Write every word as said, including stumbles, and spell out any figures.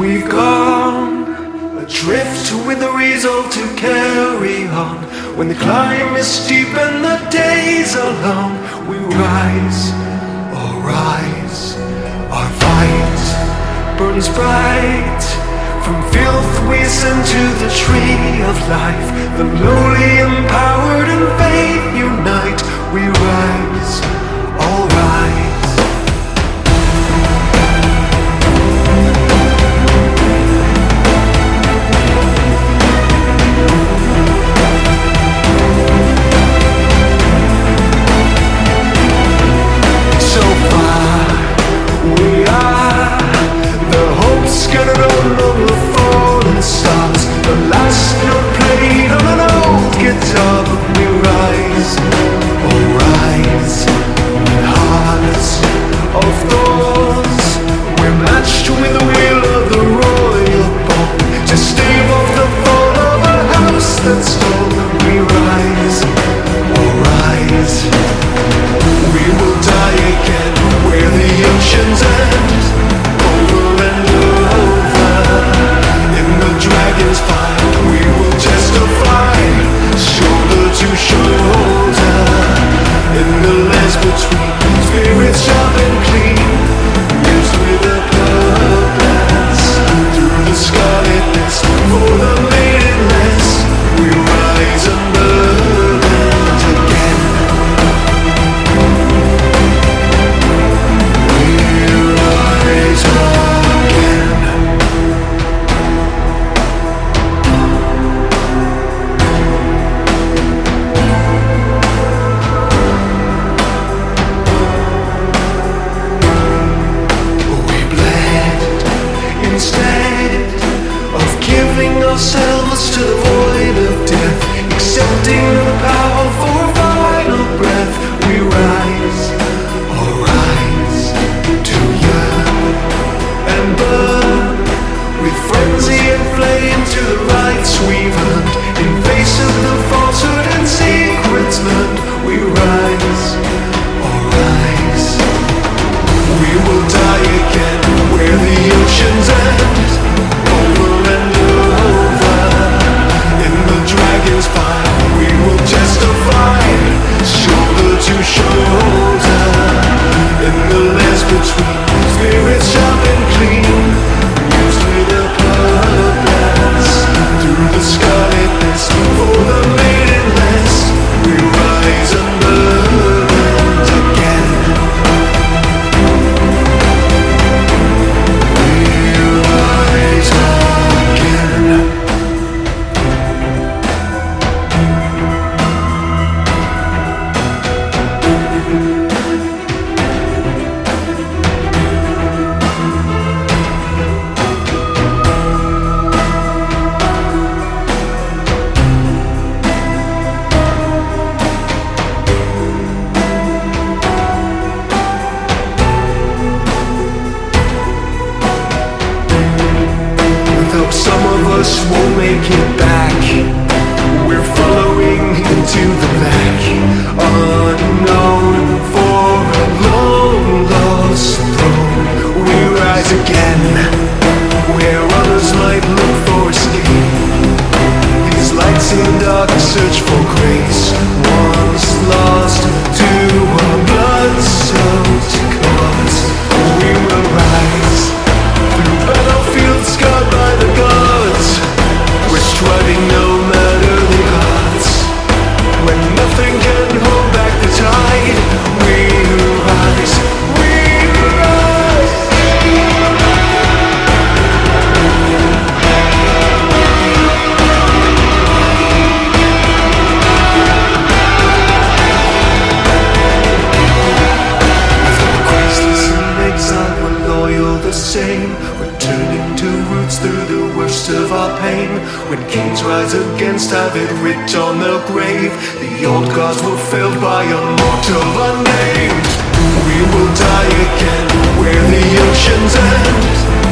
We've gone adrift with the resolve to carry on. When the climb is steep and the days are long, we rise, oh rise. Our fight burns bright. From filth we ascend to the tree of life. The lowly empowered and faith unite. We rise, all rise. Ourselves to the void of death, accepting the power for a final breath. We rise, all rise, to yearn and burn with frenzy and flame to the rights we've earned. In face of the falsehood and secrets learned, we rise, all rise. We will die again where the oceans end, over and dragon's fire, we will testify, shoulder to shoulder, in the lands between, spirits sharp and clean, used with a purpose, through the scarlet mist, for the maidenless, we rise unburdened again. We rise again. Some of us won't make it back. We're following into the back, unknown for a long lost throne. We rise again, where others might look for escape. These lights in the dark search for grace, once lost to a blood-soaked cause. We will rise through battlefields scarred by the gods. We're striving no matter the odds. When nothing can hold back the tide, we rise, we rise. Christless and exile, we're loyal the same, returning to roots through the worst of our pain. When kings rise against, have it writ on their grave. The old gods were felled by a mortal unnamed. We will die again where the oceans end.